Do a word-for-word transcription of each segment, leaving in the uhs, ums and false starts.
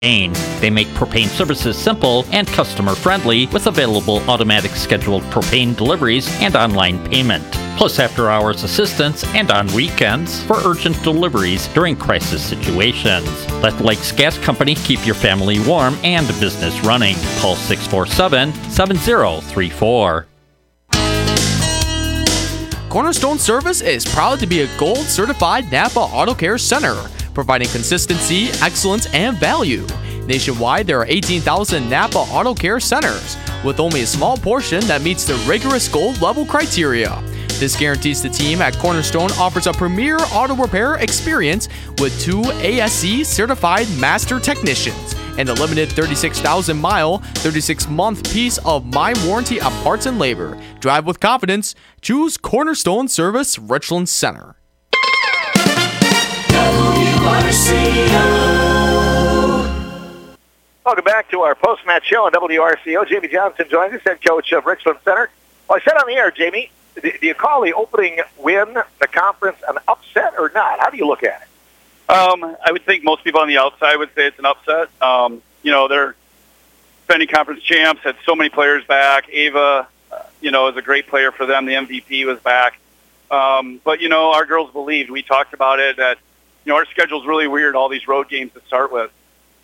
Propane. They make propane services simple and customer-friendly with available automatic scheduled propane deliveries and online payment, plus after-hours assistance and on weekends for urgent deliveries during crisis situations. Let Lakes Gas Company keep your family warm and business running. Call six four seven, seven zero three four. Cornerstone Service is proud to be a gold-certified Napa Auto Care Center, providing consistency, excellence, and value. Nationwide, there are eighteen thousand Napa Auto Care Centers, with only a small portion that meets the rigorous gold level criteria. This guarantees the team at Cornerstone offers a premier auto repair experience with two A S C certified master technicians and a limited thirty-six thousand mile, thirty-six month piece of my warranty on parts and labor. Drive with confidence. Choose Cornerstone Service Richland Center. W R C O. Welcome back to our post-match show on W R C O. Jamie Johnson joins us, head coach of Richland Center. Well, I said on the air, Jamie, do you call the opening win, the conference, an upset or not? How do you look at it? Um, I would think most people on the outside would say it's an upset. Um, you know, they're defending conference champs, had so many players back. Ava, uh, you know, is a great player for them. The M V P was back. Um, but, you know, our girls believed. We talked about it that, you know, our schedule's really weird, all these road games to start with.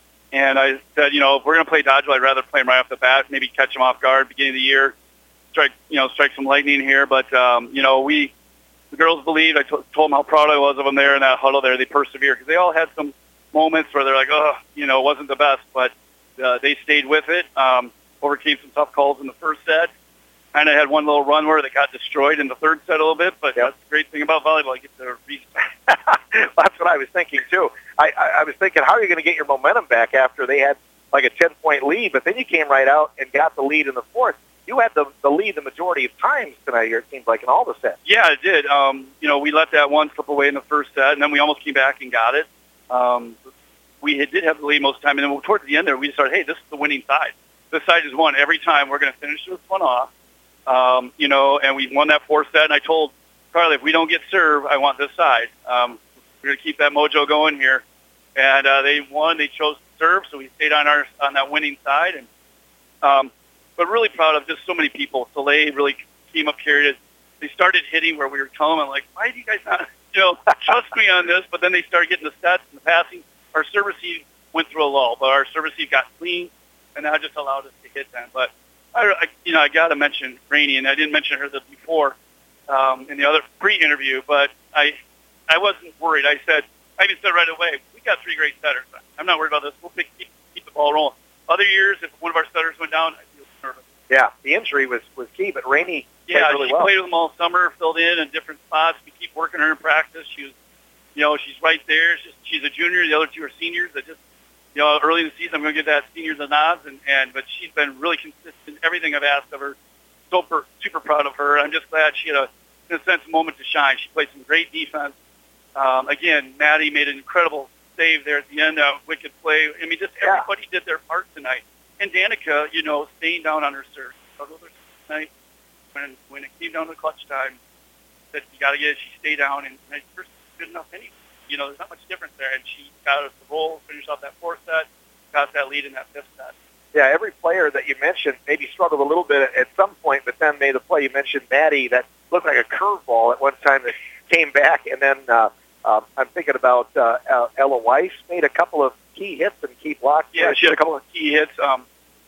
And I said, you know, if we're going to play dodgeball, I'd rather play them right off the bat, maybe catch them off guard beginning of the year, strike, you know, strike some lightning here. But, um, you know, we, the girls believed. I t- told them how proud I was of them there in that huddle there. They persevered because they all had some moments where they're like, oh, you know, it wasn't the best, but uh, they stayed with it, um, overcame some tough calls in the first set. Kind of had one little run where they got destroyed in the third set a little bit, but yep. That's the great thing about volleyball. You get to restart. That's what I was thinking, too. I, I, I was thinking, how are you going to get your momentum back after they had like a ten-point lead, but then you came right out and got the lead in the fourth. You had the, the lead the majority of times tonight here, it seems like, in all the sets. Yeah, it did. Um, you know, we let that one slip away in the first set, and then we almost came back and got it. Um, we had, did have the lead most of the time, and then towards the end there, we decided, hey, this is the winning side. This side is won every time. We're going to finish this one off. Um, you know, and we won that fourth set, and I told Carly, if we don't get serve, I want this side. Um, we're going to keep that mojo going here. And uh, they won. They chose to serve, so we stayed on our on that winning side. And um, but really proud of just so many people. Soleil really came up here. They started hitting where we were telling them, like, why do you guys not, you know, trust me on this? But then they started getting the sets and the passing. Our service receive went through a lull, but our service receive got clean, and that just allowed us to hit them. But I, I you know, I got to mention Rainey, and I didn't mention her this before um, in the other pre-interview, but I, I wasn't worried. I said, I even said right away, we got three great setters. I'm not worried about this. We'll pick, keep, keep the ball rolling. Other years, if one of our setters went down, I'd feel nervous. Yeah, the injury was, was key, but Rainey yeah, played really she well. played with them all summer, filled in in different spots. We keep working her in practice. She was, you know, she's right there. She's, she's a junior. The other two are seniors. I just, you know, early in the season, I'm going to give that seniors the nods, and, and but she's been really consistent. Everything I've asked of her, super super proud of her. I'm just glad she had a, in a sense, moment to shine. She played some great defense. Um, again, Maddie made an incredible save there at the end. Uh, wicked play. I mean, just everybody yeah. did their part tonight. And Danica, you know, staying down on her serve. Tonight, when when it came down to clutch time, that you got to get it. She stayed down, and and first good enough anyway. You know, there's not much difference there, and she got us the roll, finished off that fourth set, got that lead in that fifth set. Yeah, every player that you mentioned maybe struggled a little bit at some point, but then made a play. You mentioned Maddie that looked like a curveball at one time that came back, and then uh, um, I'm thinking about uh, Ella Weiss made a couple of key hits and key blocks. Yeah, she had a couple of key hits. Um,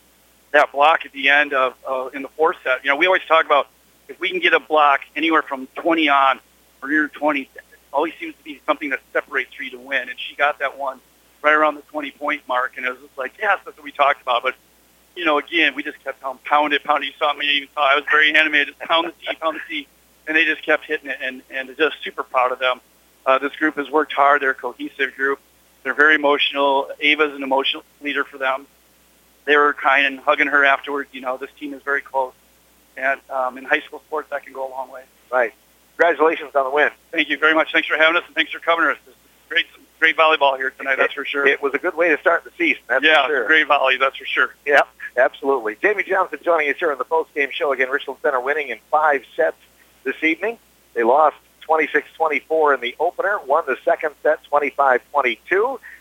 that block at the end of uh, in the fourth set. You know, we always talk about if we can get a block anywhere from twenty on or near twenty, it always seems to be something that separates three to win. And she got that one right around the twenty-point mark, and it was just like, yes, that's what we talked about. But, you know, again, we just kept pound, pound it, pound it. You saw me, you saw I was very animated, pound the tee, pound the tee, and they just kept hitting it, and, and just super proud of them. Uh, this group has worked hard. They're a cohesive group. They're very emotional. Ava's an emotional leader for them. They were crying and hugging her afterwards. You know, this team is very close. And um, in high school sports, that can go a long way. Right. Congratulations on the win. Thank you very much. Thanks for having us, and thanks for covering us. This is great, great volleyball here tonight, that's it, for sure. It was a good way to start the season, that's yeah, for sure. great volley, that's for sure. Yeah, absolutely. Jamie Johnson joining us here on the post-game show. Again, Richland Center winning in five sets this evening. They lost twenty-six twenty-four in the opener, won the second set twenty-five twenty-two.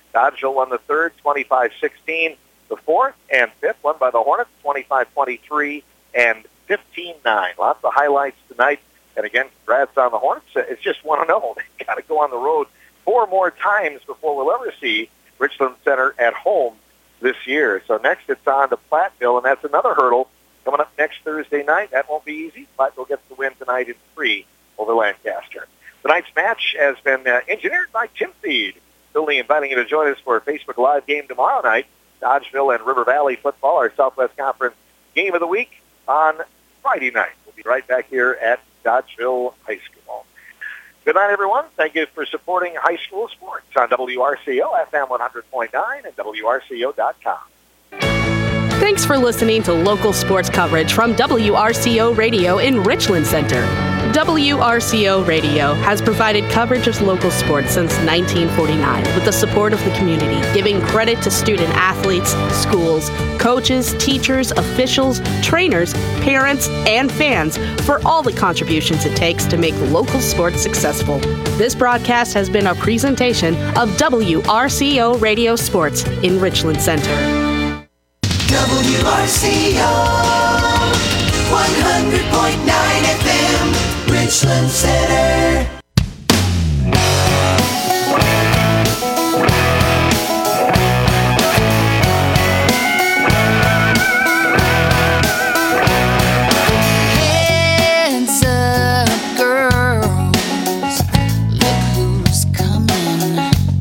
Dodgeville won the third, twenty-five sixteen. The fourth and fifth won by the Hornets, twenty-five twenty-three and fifteen nine. Lots of highlights tonight. And again, congrats on the Hornets. It's just one and oh. They've got to go on the road four more times before we'll ever see Richland Center at home this year. So next it's on to Platteville, and that's another hurdle coming up next Thursday night. That won't be easy. Platteville gets the win tonight in three over Lancaster. Tonight's match has been uh, engineered by Tim Feed. Billy inviting you to join us for a Facebook Live game tomorrow night. Dodgeville and River Valley football, our Southwest Conference game of the week on Friday night. We'll be right back here at Dodgeville High School. Good night, everyone. Thank you for supporting high school sports on W R C O F M one hundred point nine and W R C O dot com. Thanks for listening to local sports coverage from W R C O Radio in Richland Center. W R C O Radio has provided coverage of local sports since nineteen forty-nine with the support of the community, giving credit to student athletes, schools, coaches, teachers, officials, trainers, parents, and fans for all the contributions it takes to make local sports successful. This broadcast has been a presentation of W R C O Radio Sports in Richland Center. W R C O one hundred point nine F M, Richland Center. Heads up, girls, look who's coming.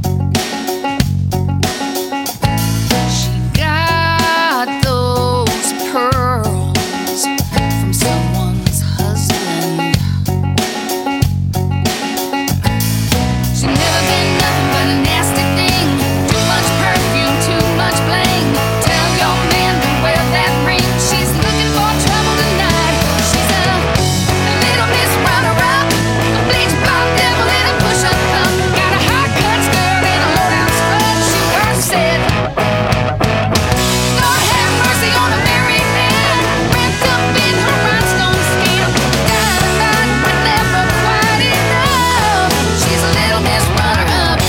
She got those pearls from someone's husband. She never been nothing but a nasty thing. Too much perfume, too much bling. Tell your man to wear that ring. She's looking for trouble tonight. She's a, a little Miss Runner-Up, a bleach blonde devil and a push-up cup. Got a high-cut skirt and a low-down strut. She first said, Lord have mercy on a married man, wrapped up in her rhinestone skin. Dynamite, but never quite enough. She's a little Miss Runner-Up.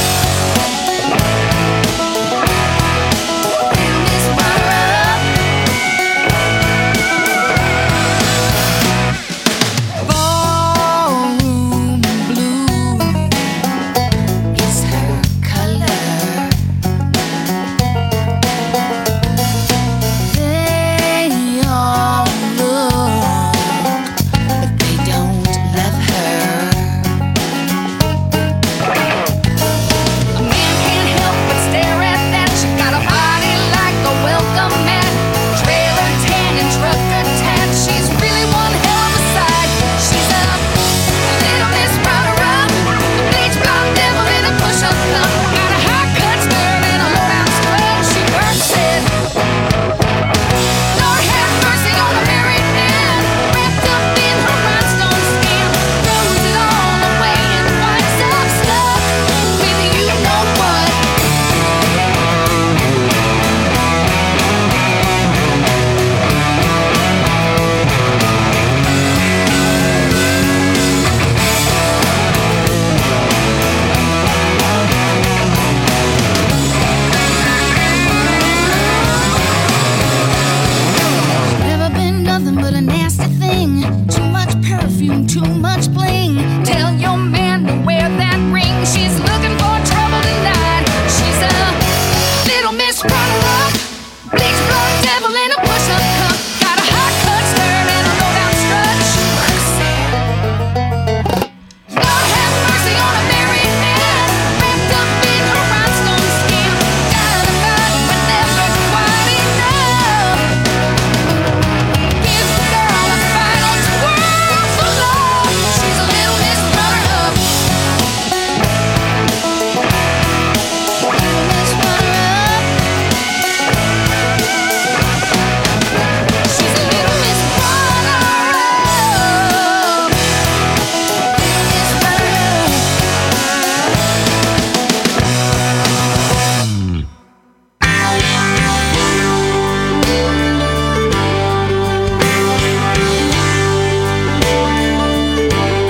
Little Miss Runner-Up. Ballroom blue is her color. They all look, but they don't love her. A man can't help but stare at that. She got a body like a welcome mat, trailer tan and trucker tat. She's really one hell of a sight. She's a little Miss Runner-Up, a bleach blonde devil in a push-up cup. Got a high-cut skirt and a low-down strut. She first said, Lord have mercy on a married man, wrapped up in her rhinestone skin. Throws it all away and winds up stuck with you know what. Never been nothing but a nasty thing. Too much perfume, too much bling. Tell your man to wear that ring. She's looking for trouble tonight. She's a little Miss Runner-Up, bleach blonde devil in a push-up cup. Got a high-cut skirt and a low-down strut. She first said, Lord have mercy on a married man, wrapped up in her rhinestone skin. Dynamite, but never quite enough. Give the girl a final twirl for love. She's a little Miss Runner-Up. Little Miss Runner-Up. She's a little Miss Runner-Up. Little Miss Runner-Up.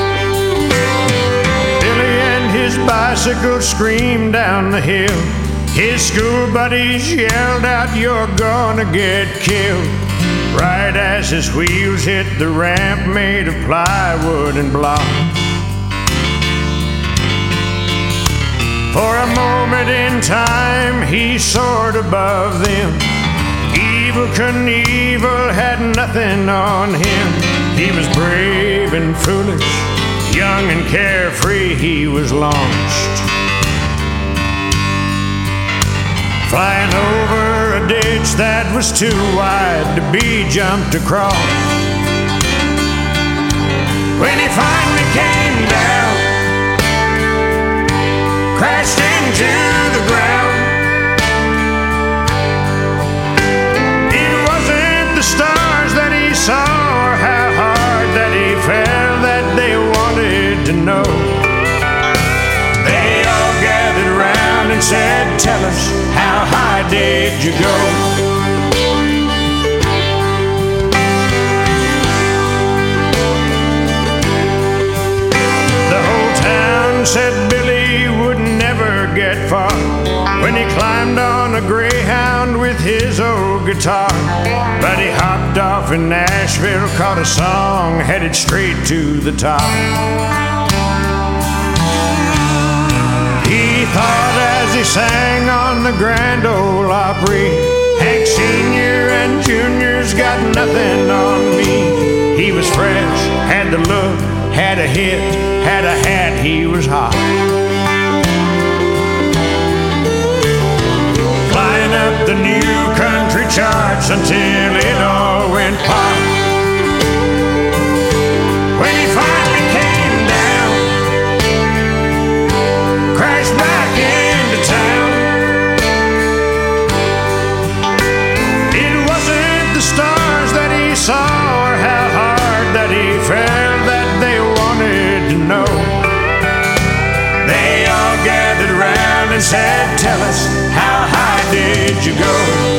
Billy and his bicycle screamed down the hill. His school buddies yelled out, "You're gonna get killed," right as his wheels hit the ramp made of plywood and block. For a moment in time, he soared above them. Evel Knievel had nothing on him. He was brave and foolish, young and carefree, he was launched. Flying over a ditch that was too wide to be jumped across. When he finally came down, crashed into the ground. It wasn't the stars that he saw or how hard that he fell that they wanted to know. They all gathered around and said, "Tell us, how high did you go?" The whole town said Billy would never get far when he climbed on a Greyhound with his old guitar. But he hopped off in Nashville, caught a song, headed straight to the top. He thought as he sang on the Grand Ole Opry, "Hank Senior and Junior's got nothing on me." He was fresh, had the look, had a hit, had a hat, he was hot. Flying up the new country charts until it all went pop. When he finally came down, crashed back into town. It wasn't the stars that he saw or how hard that he fell that they wanted to know. They all gathered around and said, "Tell us, how high did you go?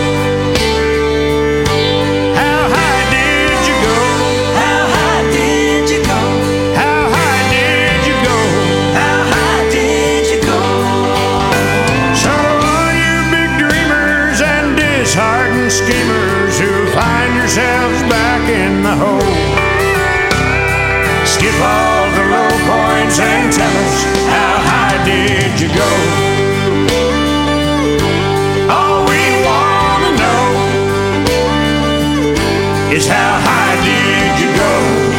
How high did you go? How high did you go? How high did you go? How high did you go?" So all you big dreamers and disheartened schemers who find yourselves back in the hole, skip all the low points and tell us, how high did you go? All we want to know is how high did you go?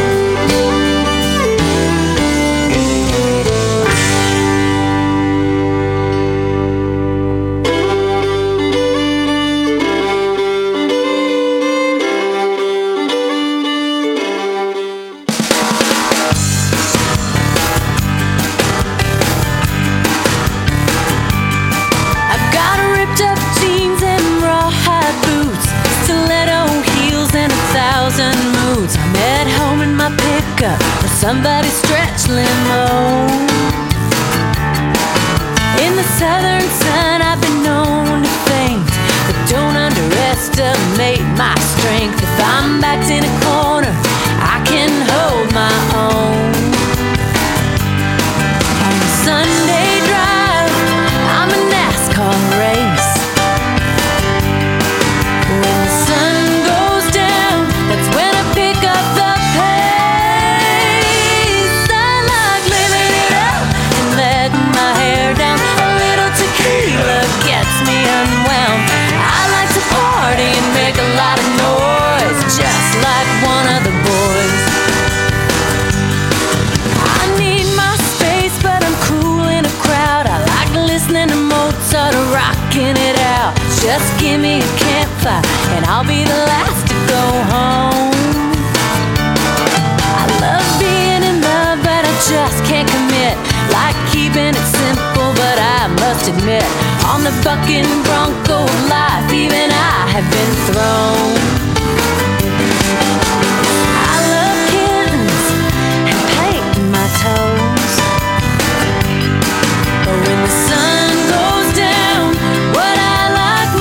Somebody stretch limo. In the southern sun I've been known to faint, but don't underestimate my strength. If I'm backed in a corner, I can hold my own. On a Sunday drive, I'm a NASCAR race. When the sun goes down, that's when I pick up the gets me unwound. I like to party and make a lot of noise, just like one of the boys. I need my space, but I'm cool in a crowd. I like listening to Mozart or rocking it out. Just give me a campfire and I'll be the last to go home. I love being in love, but I just can't commit. Like keeping it simple, but I must admit, on the bucking bronco of life, even I have been thrown. I love kittens and painting my toes, but when the sun goes down, what I like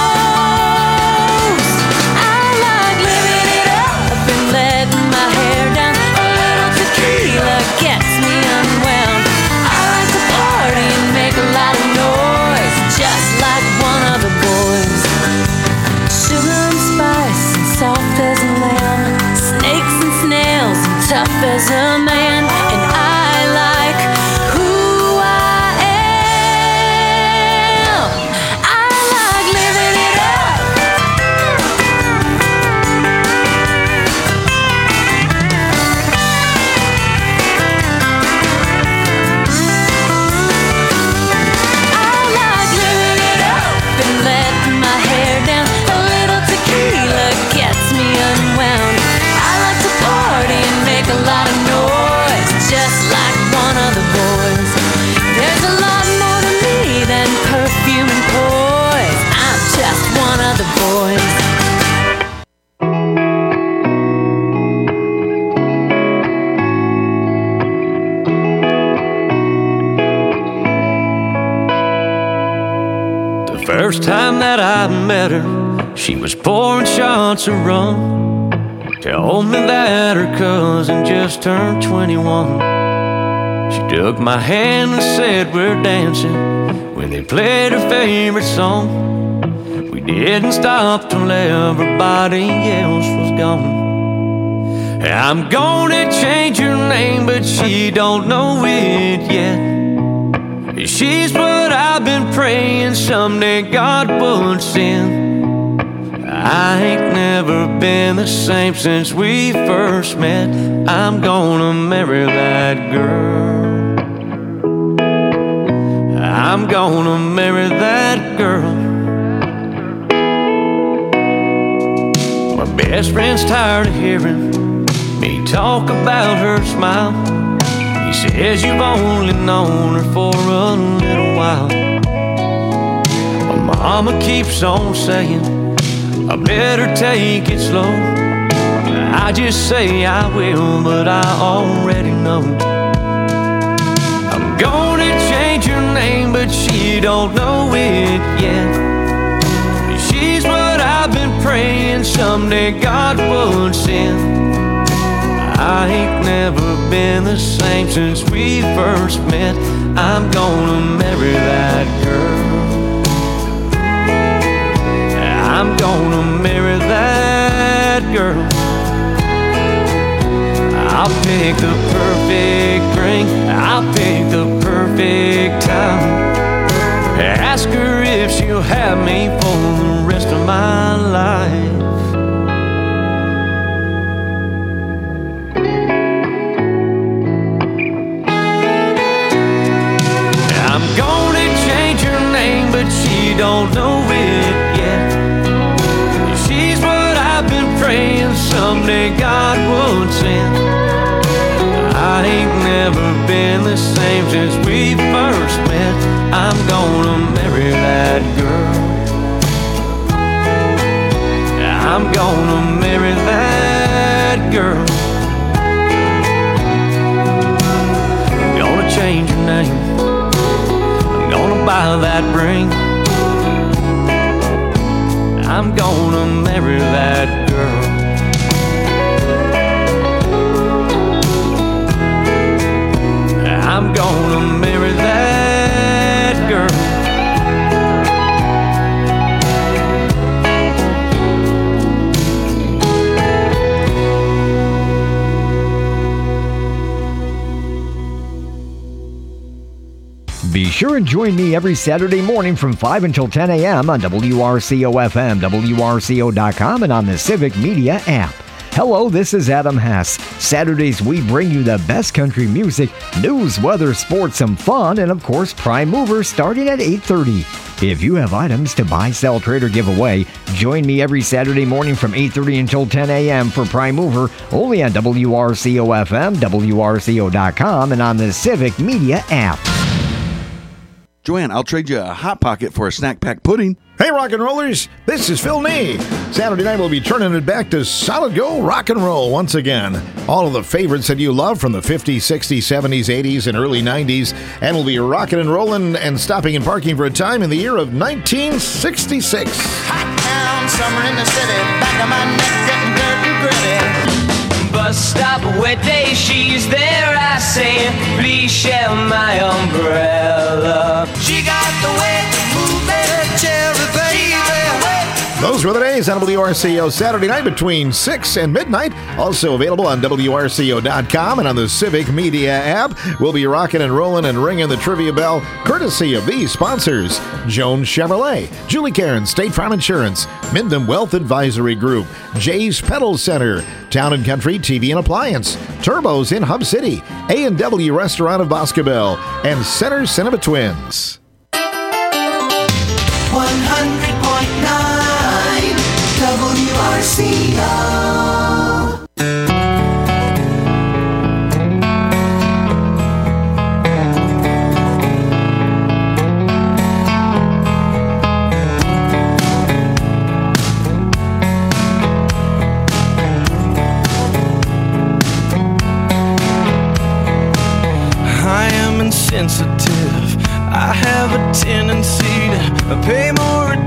most, I like living it up and letting my hair down. A little tequila gets me unwound. I like to party and make a lot of noise, just like First time that I met her, she was pouring shots of rum. Told me that her cousin just turned twenty-one. She took my hand and said we're dancing when they played her favorite song. We didn't stop till everybody else was gone. I'm gonna change her name, but she don't know it yet. She's what I've been praying someday God would send. I ain't never been the same since we first met. I'm gonna marry that girl. I'm gonna marry that girl. My best friend's tired of hearing me talk about her smile. He says you've only known her for a little while. My mama keeps on saying I better take it slow. I just say I will, but I already know. I'm gonna change her name, but she don't know it yet. She's what I've been praying someday God would send. I ain't never been the same since we first met. I'm gonna marry that girl. I'm gonna marry that girl. I'll pick the perfect ring, I'll pick the perfect time. Ask her if she'll have me for the rest of my life. Don't know it yet. She's what I've been praying someday God would send. I ain't never been the same since we first met. I'm gonna marry that girl. I'm gonna marry that girl. I'm gonna change her name. I'm gonna buy that ring. I'm gonna marry that girl. I'm gonna marry that girl. Be sure and join me every Saturday morning from five until ten a.m. on W R C O F M, W R C O dot com, and on the Civic Media app. Hello, this is Adam Hess. Saturdays, we bring you the best country music, news, weather, sports, some fun, and of course, Prime Mover starting at eight thirty. If you have items to buy, sell, trade, or give away, join me every Saturday morning from eight thirty until ten a.m. for Prime Mover, only on W R C O F M, W R C O dot com, and on the Civic Media app. Joanne, I'll trade you a Hot Pocket for a snack pack pudding. Hey, rock and rollers, this is Phil Nee. Saturday night, we'll be turning it back to solid gold rock and roll once again. All of the favorites that you love from the fifties, sixties, seventies, eighties, and early nineties. And we'll be rocking and rolling and stopping and parking for a time in the year of nineteen sixty-six. Hot town, summer in the city, back of my neck getting dirt and gritty. Bus stop, wet day, she's there, I say, please share my umbrella. She got the way to move that cherry baby. Those were the days on W R C O Saturday night between six and midnight. Also available on W R C O dot com and on the Civic Media app. We'll be rocking and rolling and ringing the trivia bell courtesy of these sponsors: Jones Chevrolet, Julie Cairns State Farm Insurance, Minden Wealth Advisory Group, Jay's Pedal Center, Town and Country T V and Appliance, Turbos in Hub City, A and W Restaurant of Boscobel, and Center Cinema Twins. one hundred point nine W R C O. Insensitive. I have a tendency to pay more attention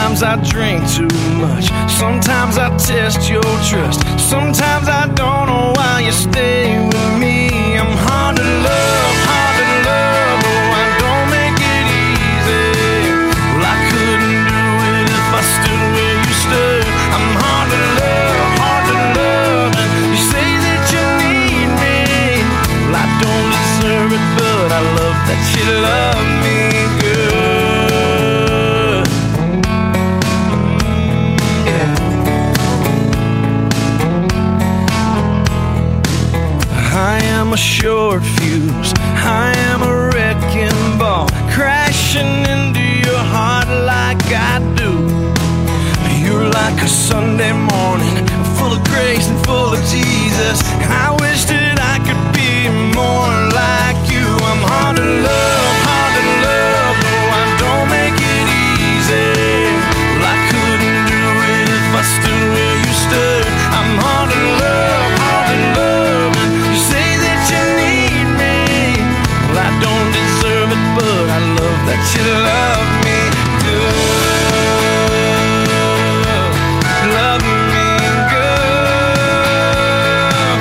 Sometimes I drink too much. Sometimes I test your trust. Sometimes I don't know why you stay with me. I'm hard to love, hard to love. Oh, I don't make it easy. Well, I couldn't do it if I stood where you stood. I'm hard to love, hard to love. And you say that you need me. Well, I don't deserve it, but I love that you love me good. I am a short fuse, I am a wrecking ball, crashing into your heart like I do. You're like a Sunday morning, full of grace and full of Jesus. I wish that I could be more like you. I'm hard to love, hard to love, though I don't make it easy. Well, I couldn't do it if I stood where you stood. I'm hard to love, hard to love, and you say that you need me. Well, I don't deserve it, but I love that you love me good. Love me good.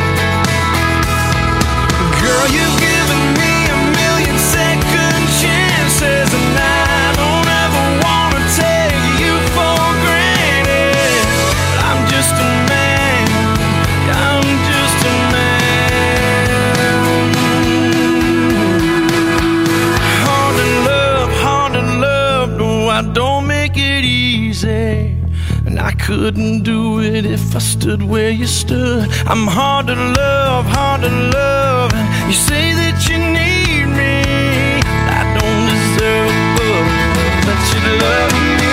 Girl, you've given me a million second chances, and I don't ever wanna take you for granted. I'm just a man, I'm just a man. Hard to love, hard to love, no, I don't make it easy. And I couldn't do it if I stood where you stood. I'm hard to love, hard to love, and you say that you need me. I don't deserve it, but that you love me.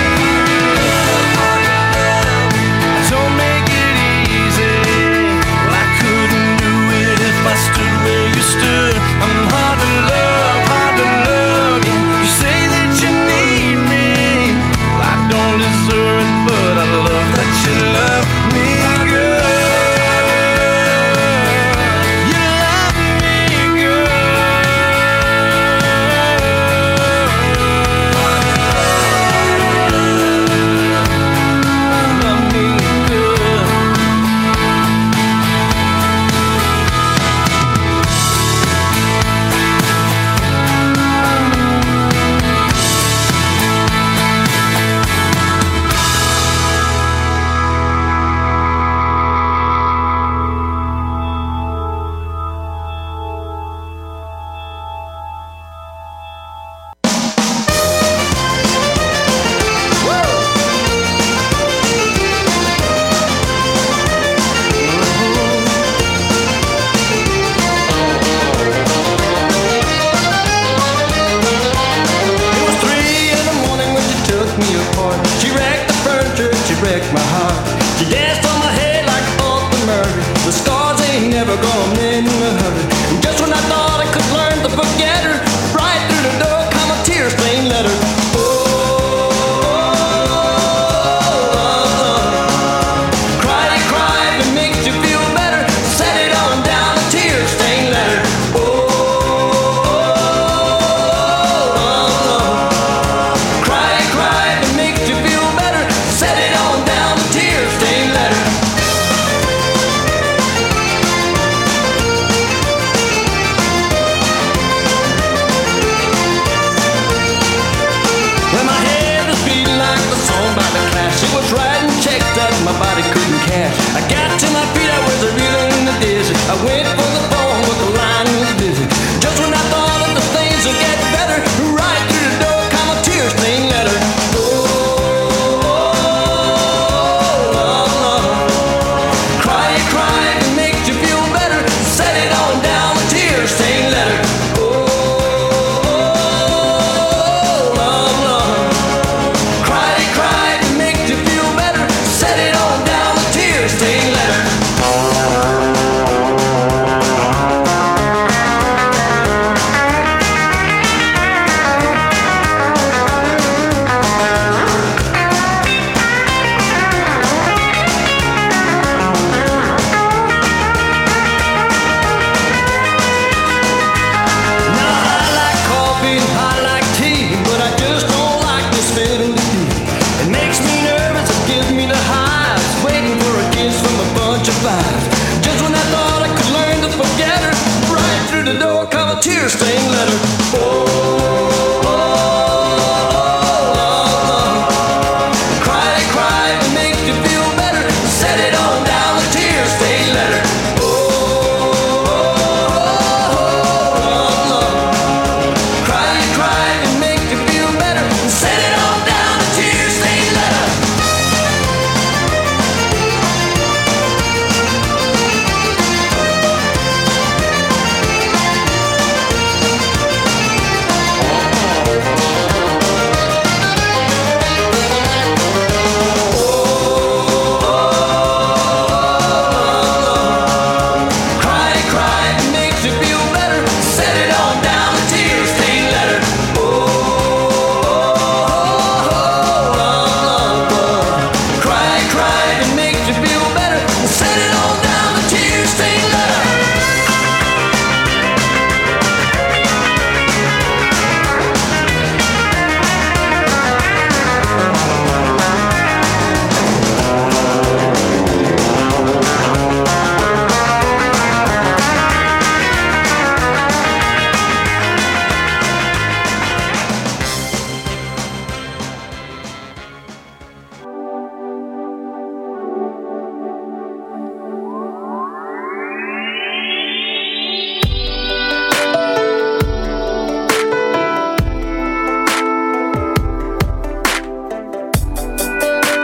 Don't make it easy. Well, I couldn't do it if I stood where you stood. I'm hard to love, hard to love, yeah. You say that you need me. Well, I don't deserve it, but I love that you love me good. You love me good.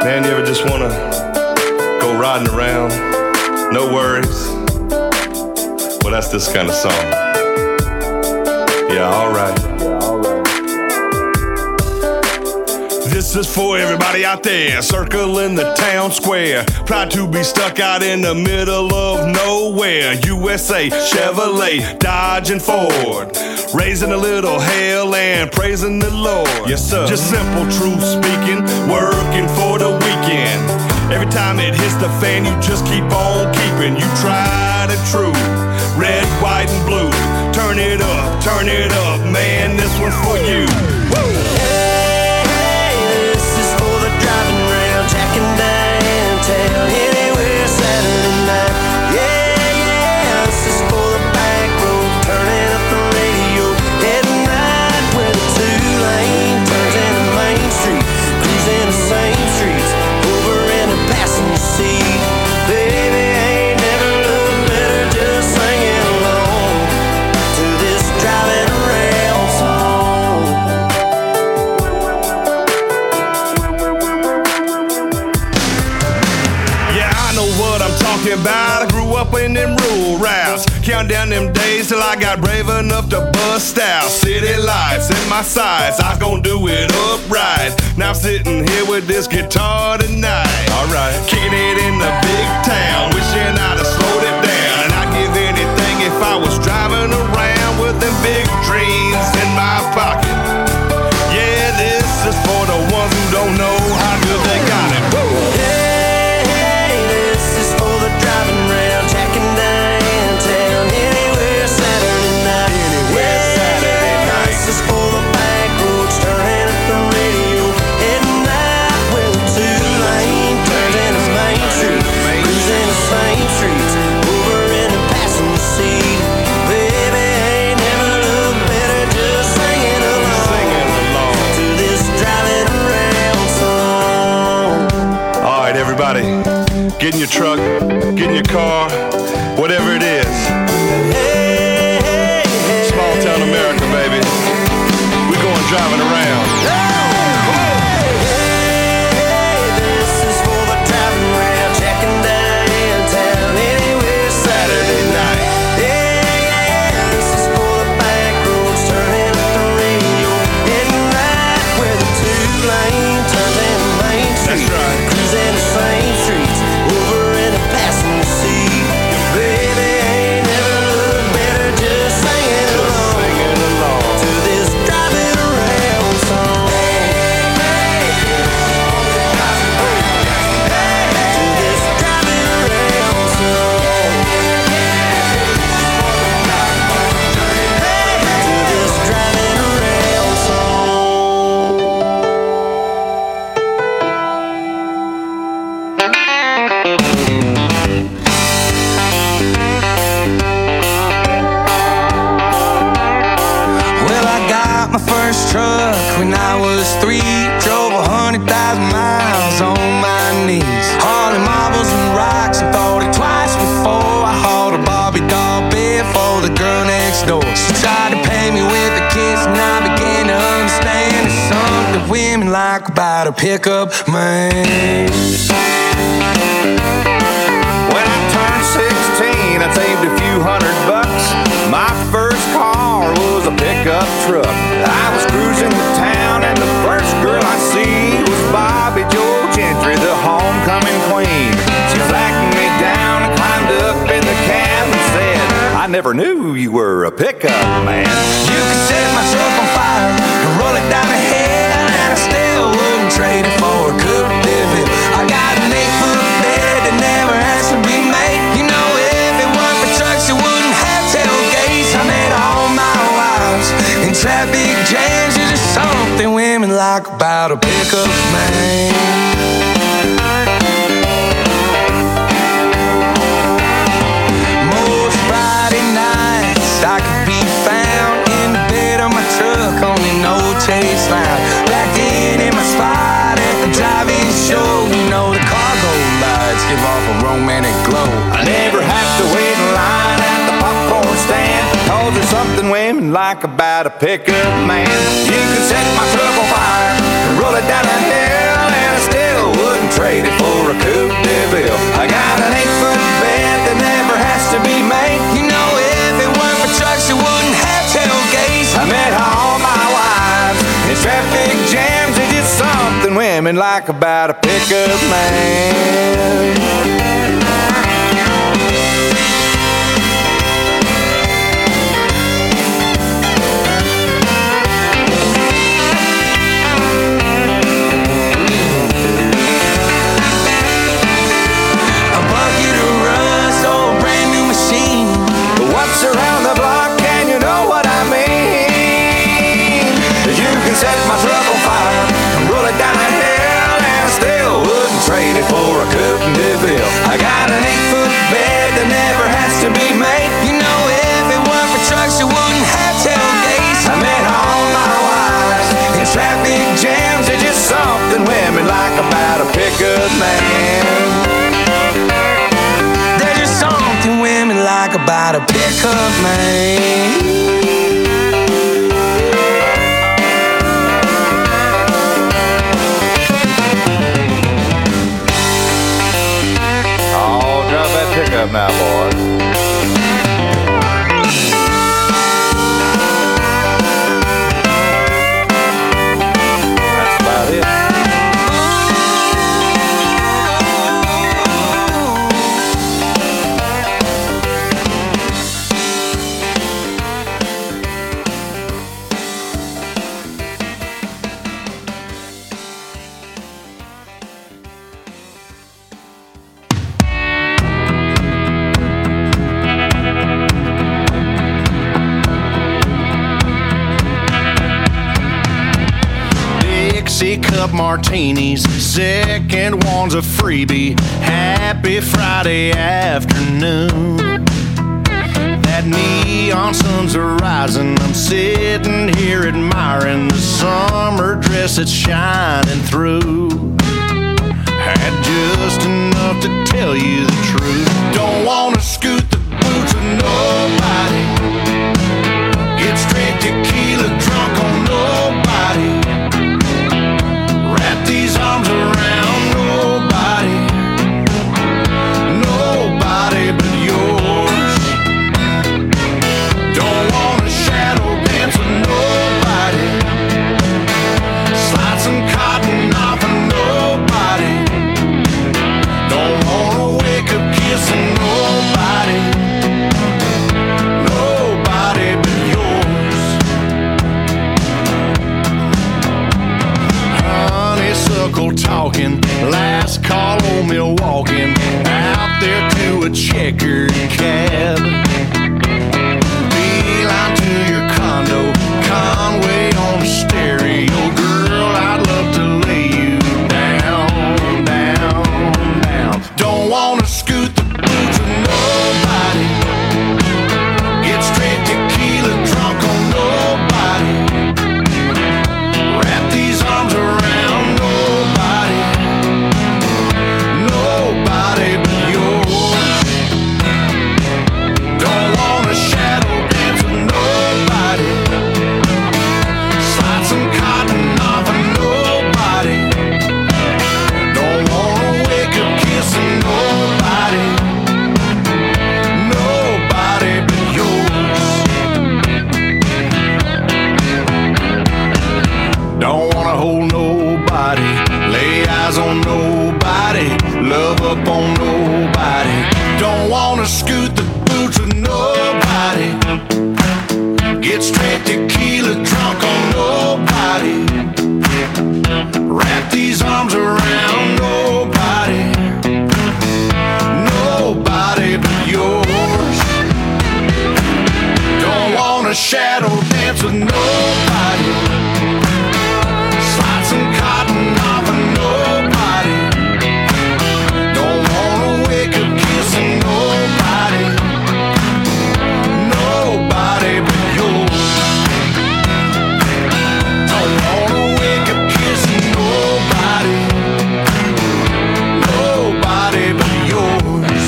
Man, you ever just want to go riding around, no worries? Well, that's this kind of song. Yeah, all right. This is for everybody out there circling the town square, proud to be stuck out in the middle of nowhere. U S A, Chevrolet, Dodge and Ford, raising a little hell and praising the Lord. Yes, sir. Just simple truth speaking, working for the weekend. Every time it hits the fan, you just keep on keeping. You tried and true, red, white, and blue. Turn it up, turn it up, man, this one's for you. Woo! Driving around, jacking downtown, anywhere Saturday night. Yeah, yeah, this is for the back road, turning up the radio, heading right where the two-lane turns into Main Street, cruising the same streets, over in the passenger seat. Baby, ain't never looked better, just singing along to this driving around song. Talking about, I grew up in them rural routes, count down them days till I got brave enough to bust out. City lights in my sights, I was gonna do it upright. Now I'm sitting here with this guitar tonight. Alright, kicking it in the big town, wishing I'd have slowed it down. And I'd give anything if I was driving around with them big dreams in my pocket. Yeah, this is for the ones who don't know how good they got it. Woo! Driving around, jacking downtown, anywhere Saturday night. Anywhere yeah, Saturday night. This is for the back roads, turning up the radio, heading right where the two-lane turns into Main Street, cruising the same streets, over in the passenger seat. Baby, ain't never looked better, just singing along, singing along to this driving around song. All right, everybody. Get in your truck, get in your car, whatever it is. Hey, hey, hey, Small town America, baby. We're going driving around. Hey, hey, this is for the driving around, checking downtown, anywhere Saturday night. Yeah, yeah, this is for the back roads, turning up the radio, heading right where the two-lane turns into Main Street. That's right. Cruising the same streets, over in the passenger seat. Baby, ain't never looked better, just singing along, singing along to this driving around song. To this driving around song. To this driving around song. Well, I got my first truck when I was three. Drove a hundred thousand miles on my knees, hauling marbles and rocks, and thought it twice before I hauled a Barbie doll bed for the girl next door. She tried to pay me with a kiss, and I began to understand there's something women like about a pickup man. When I turned sixteen, I saved a few hundred bucks. My first car was a pickup truck. I was cruising the town, and the first girl I see was Bobby Joe Gentry, the homecoming queen. She flagged me down and climbed up in the cab and said, I never knew you were a pickup man. You could set my truck on fire and roll it down the hill, and I still wouldn't trade it for a Coupe de Ville. I got an eight-foot bed that never has to be made. You know, if it weren't for trucks, it wouldn't have tailgates. I met all my wives in traffic jams. There's just something women like about a pickup man. Most Friday nights I could be found in the bed of my truck on an old chase line, back in in my spot at the drive-in show. You know, the cargo lights give off a romantic glow. I never have to wait in line at the popcorn stand, cause there's something women like about a pickup man. You can set my truck on fire and roll it down a hill, and I still wouldn't trade women like about a pickup man. Around the block, and you know what I mean. You can set my truck on fire and roll it down a hill, and I still wouldn't trade it for a coupe and DeVille. I got an eight-foot bed that never has to be made. You know, if it weren't for trucks, you wouldn't have tailgates. I met all my wives in traffic jams. There's just something women like about a pickup man. Women like about a pickup man. Oh, drop that pickup now, boys. That's about it. Cup martinis, second one's a freebie. Happy Friday afternoon. That neon sun's are rising. I'm sitting here admiring the summer dress that's shining through. Had just enough to tell you the truth. Don't wanna scoot the boots of nobody. Get straight tequila drunk on nobody. Wrap these arms around nobody, nobody but yours. Don't wanna shadow dance with nobody. Slide some cotton off of nobody. Don't wanna wake up kissing nobody, nobody but yours. Honeysuckle talking, last call on Milwaukee, out there to a checkered cab. Beeline to your condo, Conway on the stereo. Girl, I'd love to lay you down, down, down. Don't wanna scoot the boots of nobody. Get straight tequila drunk on nobody. Wrap these arms around nobody, nobody but yours. Don't wanna shadow dance with nobody. Slide some cotton off of nobody. Don't wanna wake up kissing nobody, nobody but yours. Don't wanna hold nobody, lay eyes on nobody, love up on nobody. Don't wanna scoot the boots with nobody. Get straight tequila drunk on nobody. Wrap these arms around nobody, nobody but yours. Don't wanna shadow dance with nobody. Slide some cotton off of nobody. Don't wanna wake up kissing nobody, nobody but yours. Don't wanna wake up kissing nobody, nobody but yours.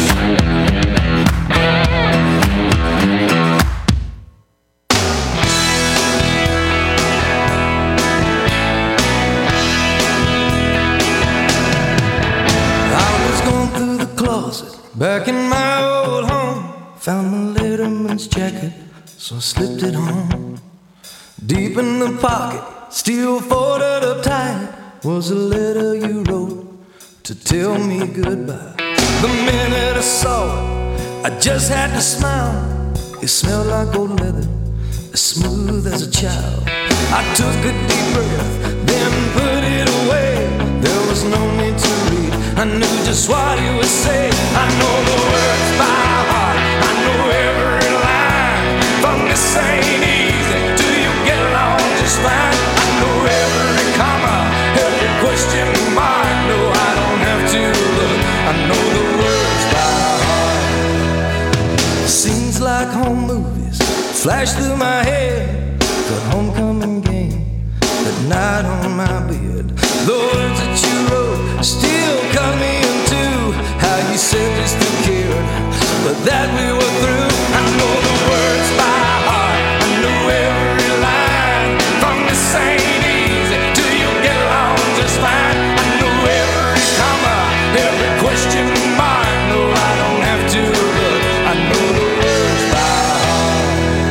Back in my old home, found my Letterman's jacket, so I slipped it on. Deep in the pocket, still folded up tight, was a letter you wrote to tell me goodbye. The minute I saw it, I just had to smile. It smelled like old leather, as smooth as a child. I took a deep breath, then put it away. There was no need to read, I knew just what he would say. I know the words by heart, I know every line. From this ain't easy, do you get along just fine? I know every comma, every question mark. No, I don't have to look, I know the words by heart. Scenes like home movies flash through my head. The homecoming game, that night on my bed. The words that you wrote still cut me in two. How you said you still cared, but that we were through. I know the words by heart, I know every line. From this ain't easy, do you get along just fine? I know every comma, every question mark. No, I don't have to look, I know the words by heart.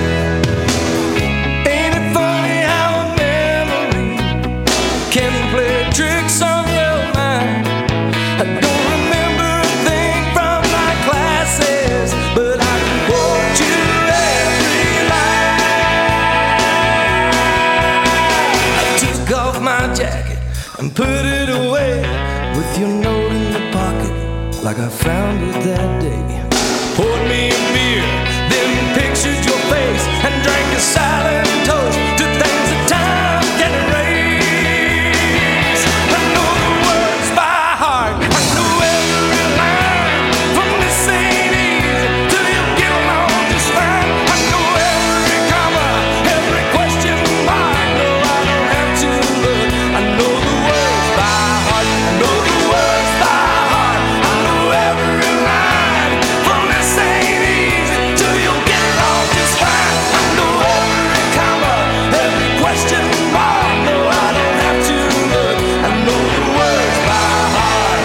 Ain't it funny how a memory can play tricks on your mind? I don't remember a thing from my classes, but I can quote you every line. I took off my jacket and put it away, with your note in the pocket, like I found it that day. Poured me a beer, then pictured your face, and drank a silent toast to things that time can erase. I know the words by heart, I know every line. From this ain't easy, till you get along just fine. I know every comma, every question mark. No, I don't have to look, I know the words by heart. I know the words by heart, I know every line. From this ain't easy, till you get along just fine. I know every comma, every question mark. No, I don't have to look, I know the words by heart.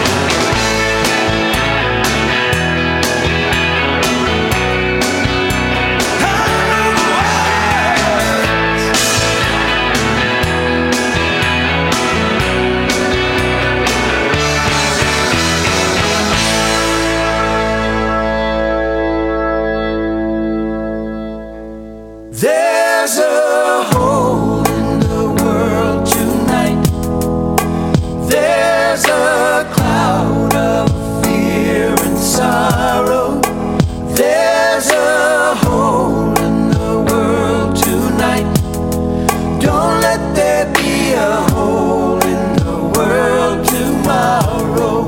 There's a hole in the world tonight. There's a cloud of fear and sorrow. There's a hole in the world tonight. Don't let there be a hole in the world tomorrow.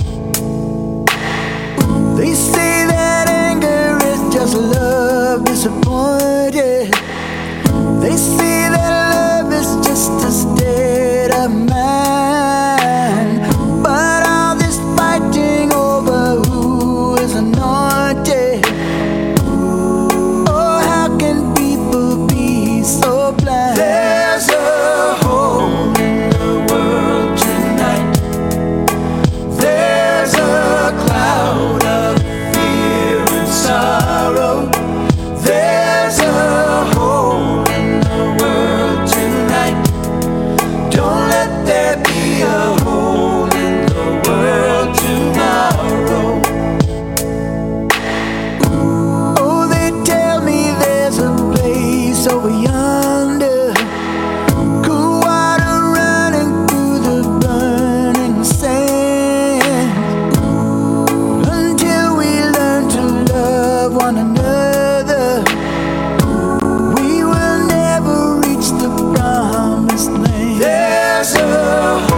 They say that anger is just love disappointed. They say that love is just a state of mind. But all this fighting over who is anointed. Oh, how can people be so blind? There's a hole in the world tonight. There's a cloud of fear and sorrow. There's a hole in the world tonight. Don't let there be a hole in the world tomorrow. Oh, they tell me there's a place over yonder, cool water running through the burning sand. Until we learn to love one another, we will never reach the promised land. There's a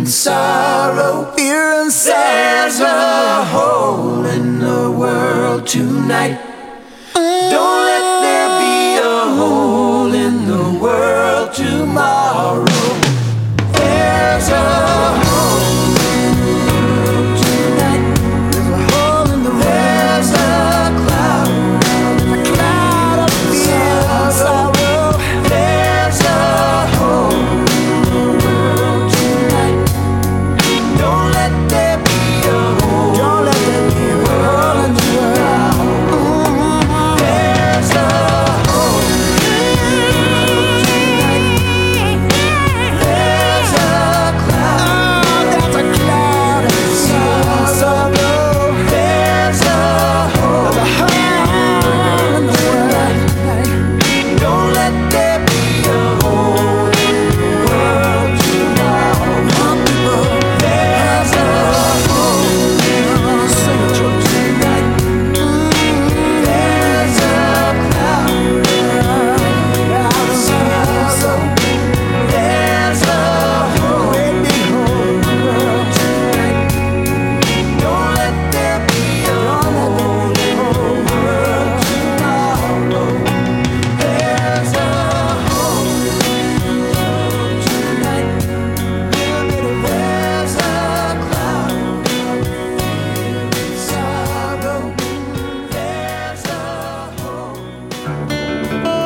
and sorrow, fear and sorrow. There's a hole in the world tonight. Don't let there be a hole in the world tomorrow. There's a hole in the world tonight. There's a hole in the world. There's a cloud, a cloud of fear and sorrow. There's a hole in the world tonight. Don't let there be a hole. Don't let there be a hole in the world. There's a hole in the world tonight. There's a cloud. There's a cloud of sorrow. There's a hole in the world tonight. Don't let there be a hole in the world tomorrow. There's a hole in the world tonight. There's a cloud of sorrow. There's a hole in the world tonight. Don't let there be a hole in the world tomorrow. There's a hole in the world tonight. There's a cloud of fear and sorrow. There's a hole.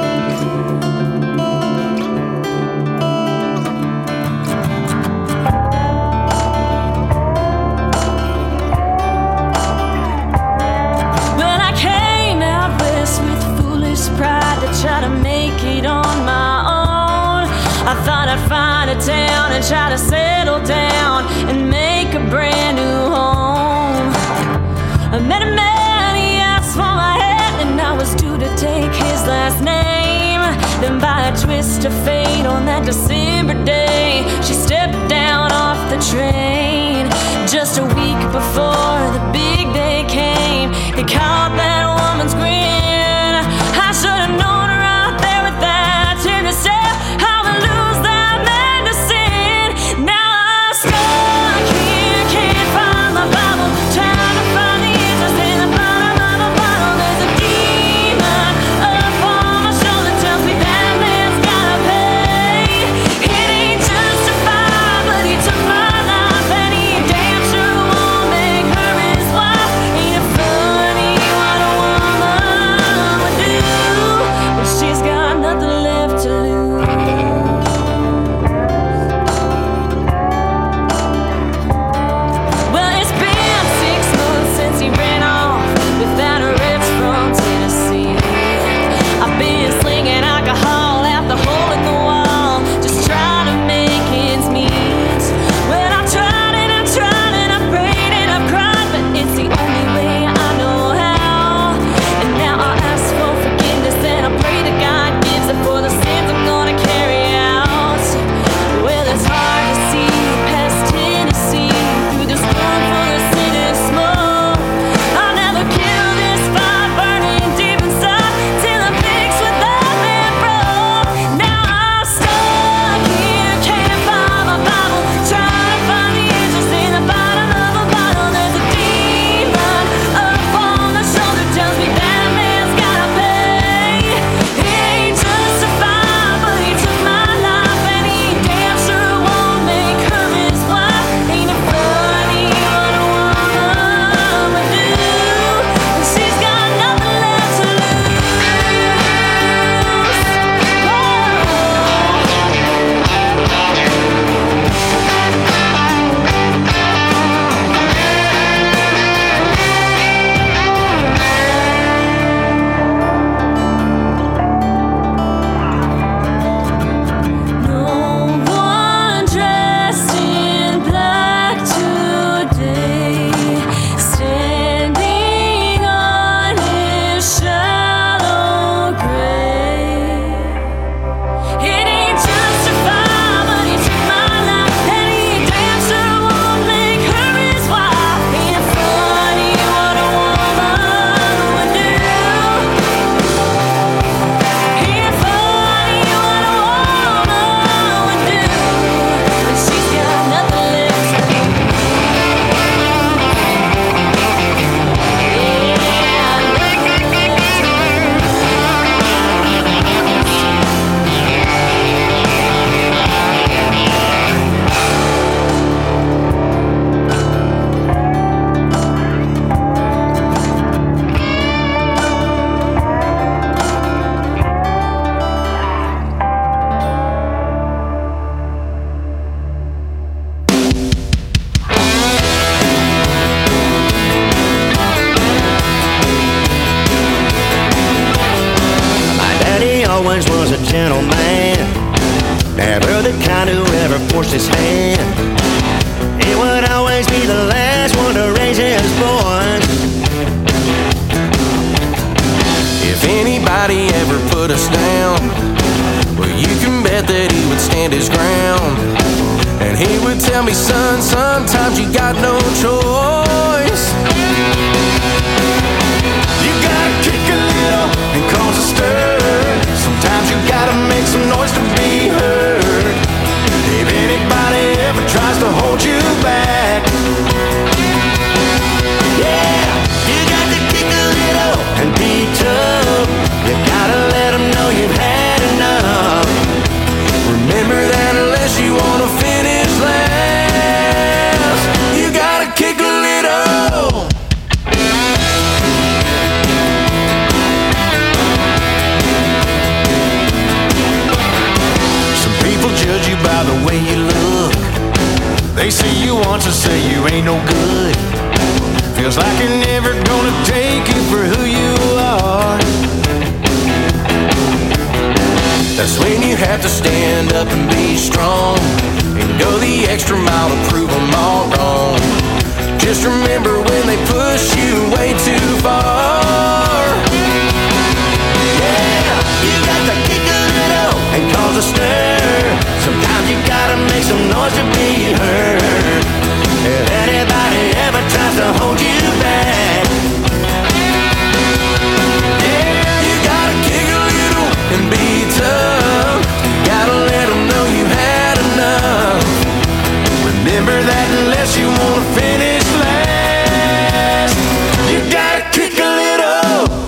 When I came out west with foolish pride to try to make it on my own, I thought I'd find a town and try to settle down and make a brand new home. I met a man, he asked for my hand, and I was due to take his last name. Then by a twist of fate on that December day, she stepped down off the train. Just a week before the big day came, he caught that woman's grin. I should have known her out there with that tear to step. I would lose that man to sin. Now I'm stuck here, can't find my Bible, trying to find the answers in the bottom of a bottle. There's a demon up on my shoulder, tells me that man's gotta pay. It ain't justified, but he took my life and he damn sure won't make her his wife. always was a gentleman, never the kind who ever forced his hand. He would always be the last one to raise his boys. If anybody ever put us down, well, you can bet that he would stand his ground. And he would tell me, son, sometimes you got no choice. You gotta kick a little and cause a stir. Sometimes you gotta make some noise to be heard. If anybody ever tries to hold you back, yeah, you got to kick a little and be tough. You gotta let them know you've had enough. Remember that unless you wanna finish last, you gotta kick a little. Some people judge you by the way you look. They see you once and say you ain't no good. Feels like you're never gonna take you for who you are. That's when you have to stand up and be strong and go the extra mile to prove them all wrong. Just remember when they push you way too far. Yeah, you got to kick a little and cause a stir. Sometimes you gotta make some noise to be heard. If anybody ever tries to hold you back, yeah, you gotta kick a little and be tough. Gotta let them know you had enough. Remember that unless you wanna finish last, you gotta kick a little.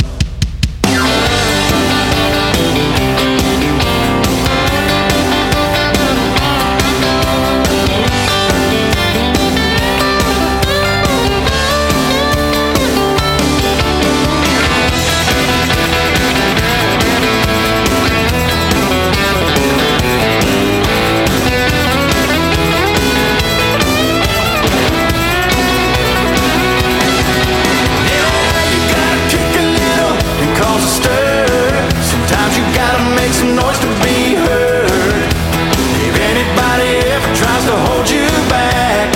Some noise to be heard. If anybody ever tries to hold you back,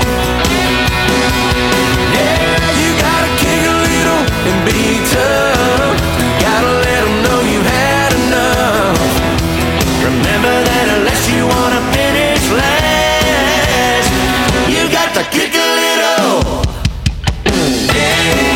yeah, you gotta kick a little and be tough. Gotta let them know you had enough. Remember that unless you wanna finish last, you got to kick a little. Yeah.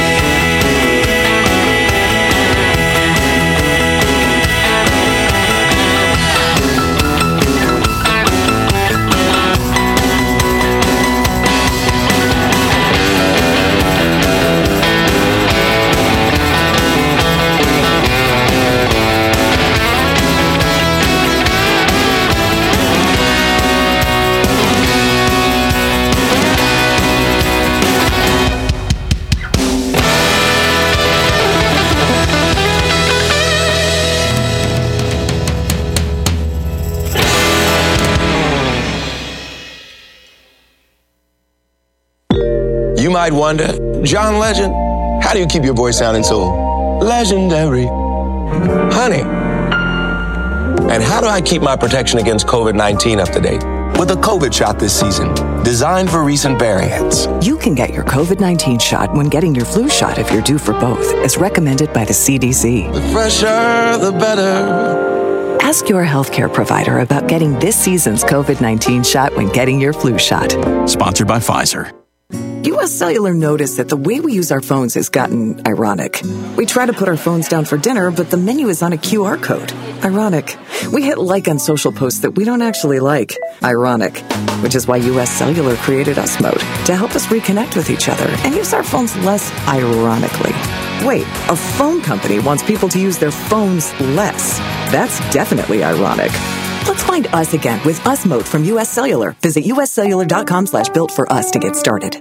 You might wonder, John Legend, how do you keep your voice sounding so legendary? Honey. And how do I keep my protection against COVID nineteen up to date? With a COVID shot this season, designed for recent variants. You can get your COVID nineteen shot when getting your flu shot if you're due for both, as recommended by the C D C. The fresher, the better. Ask your healthcare provider about getting this season's COVID nineteen shot when getting your flu shot. Sponsored by Pfizer. U S Cellular noticed that the way we use our phones has gotten ironic. We try to put our phones down for dinner, but the menu is on a Q R code. Ironic. We hit like on social posts that we don't actually like. Ironic. Which is why U S Cellular created Us Mode to help us reconnect with each other and use our phones less ironically. Wait, a phone company wants people to use their phones less. That's definitely ironic. Let's find us again with Us Mode from U S Cellular. Visit uscellular.com slash built for us to get started.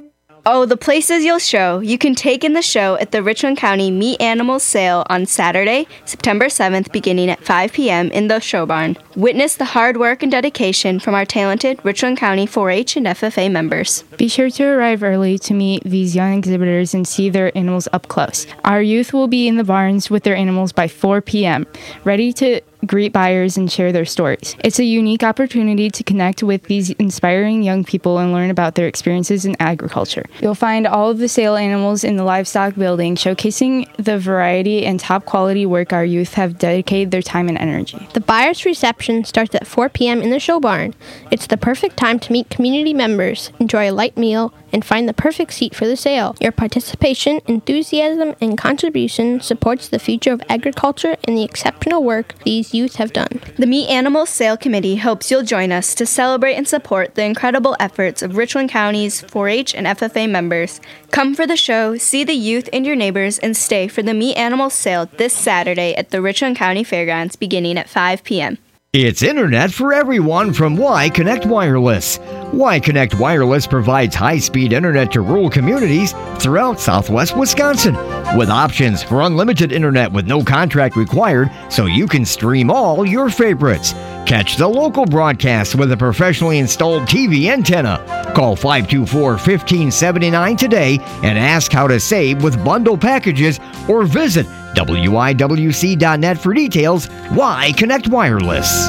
Oh, the places you'll show. You can take in the show at the Richland County Meat Animals Sale on Saturday, September seventh, beginning at five p.m. in the show barn. Witness the hard work and dedication from our talented Richland County four H and F F A members. Be sure to arrive early to meet these young exhibitors and see their animals up close. Our youth will be in the barns with their animals by four p.m., ready to greet buyers and share their stories. It's a unique opportunity to connect with these inspiring young people and learn about their experiences in agriculture. You'll find all of the sale animals in the livestock building, showcasing the variety and top quality work our youth have dedicated their time and energy. The buyer's reception starts at four p.m. in the show barn. It's the perfect time to meet community members, enjoy a light meal, and find the perfect seat for the sale. Your participation, enthusiasm, and contribution supports the future of agriculture and the exceptional work these youth have done. The Meat Animals Sale Committee hopes you'll join us to celebrate and support the incredible efforts of Richland County's four H and F F A members. Come for the show, see the youth and your neighbors, and stay for the Meat Animals Sale this Saturday at the Richland County Fairgrounds beginning at five p.m. It's internet for everyone from Y Connect Wireless. Y Connect Wireless provides high-speed internet to rural communities throughout southwest Wisconsin, with options for unlimited internet with no contract required, so you can stream all your favorites. Catch the local broadcast with a professionally installed T V antenna. Call five two four, one five seven nine today and ask how to save with bundle packages, or visit W I W C dot net for details. Y Connect Wireless.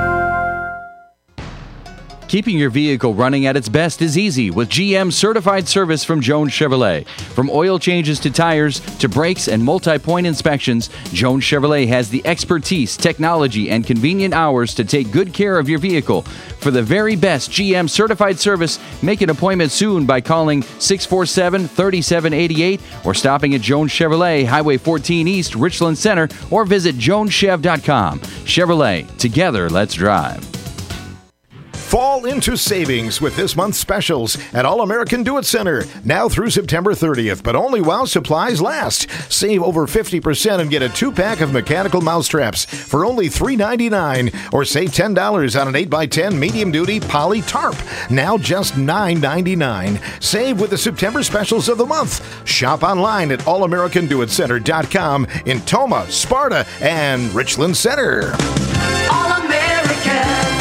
Keeping your vehicle running at its best is easy with G M certified service from Jones Chevrolet. From oil changes to tires to brakes and multi-point inspections, Jones Chevrolet has the expertise, technology, and convenient hours to take good care of your vehicle. For the very best G M certified service, make an appointment soon by calling six four seven, three seven eight eight or stopping at Jones Chevrolet, Highway fourteen East, Richland Center, or visit jones chev dot com. Chevrolet, together let's drive. Fall into savings with this month's specials at All American Do It Center, now through September thirtieth, but only while supplies last. Save over fifty percent and get a two-pack of mechanical mousetraps for only three ninety-nine, or save ten dollars on an eight by ten medium-duty poly tarp, now just nine ninety-nine. Save with the September specials of the month. Shop online at all american do it center dot com in Toma, Sparta, and Richland Center. All American.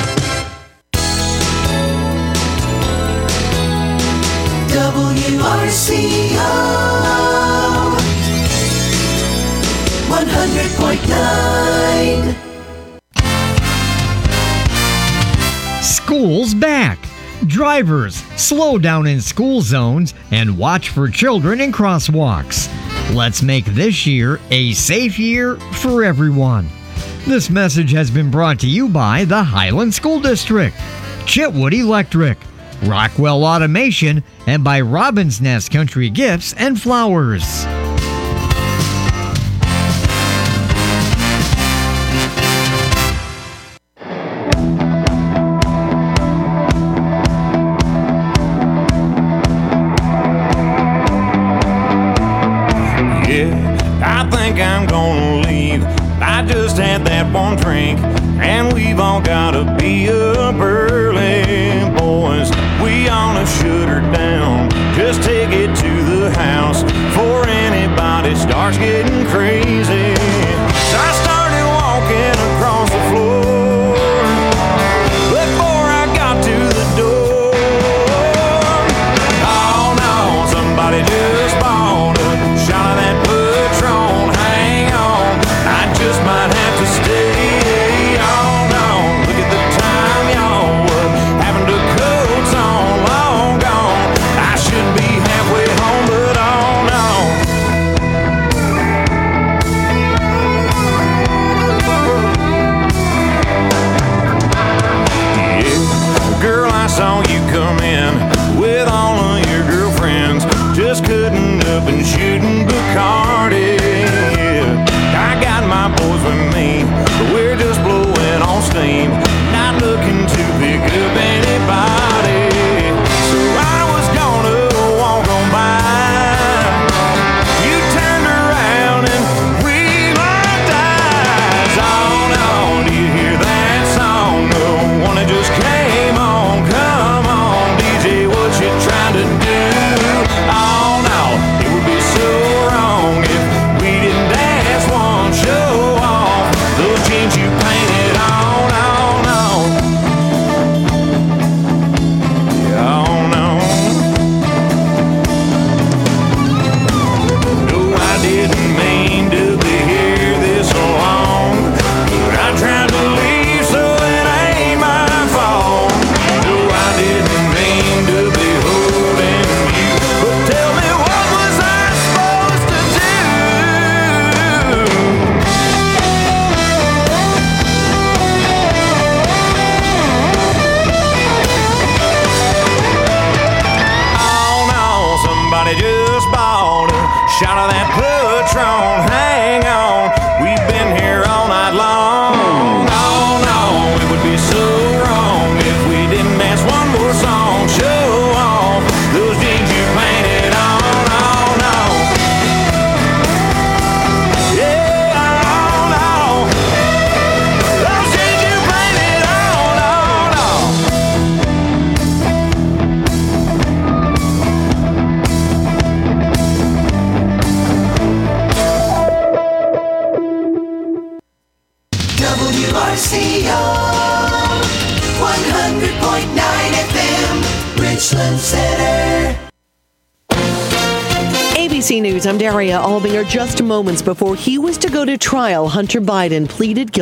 W R C O one hundred point nine. School's back. Drivers, slow down in school zones and watch for children in crosswalks. Let's make this year a safe year for everyone. This message has been brought to you by the Highland School District, Chitwood Electric, Rockwell Automation, and by Robin's Nest Country Gifts and Flowers. Yeah, I think I'm gonna leave. I just had that one drink, and we've all gotta be up early, boys. We ought to shut her down. Just take it to the house before anybody starts getting crazy. So I started walking across the floor before I got to the door. Oh no, somebody just bought a shot of that Patron. Hang on, I just might have to stay. Oh no, look at the time y'all were having to coats on, long gone. I should be halfway home, but oh no. out of that Patron. Hang on, we've been here all night long. No, no, it would be so wrong if we didn't dance one more song. Show off those jeans you painted on, on, on. Yeah, on, on. Those jeans you painted on, on, on. W R C O one hundred point nine F M, Richland Center. A B C News, I'm Daria Albinger. Just moments before he was to go to trial, Hunter Biden pleaded guilty.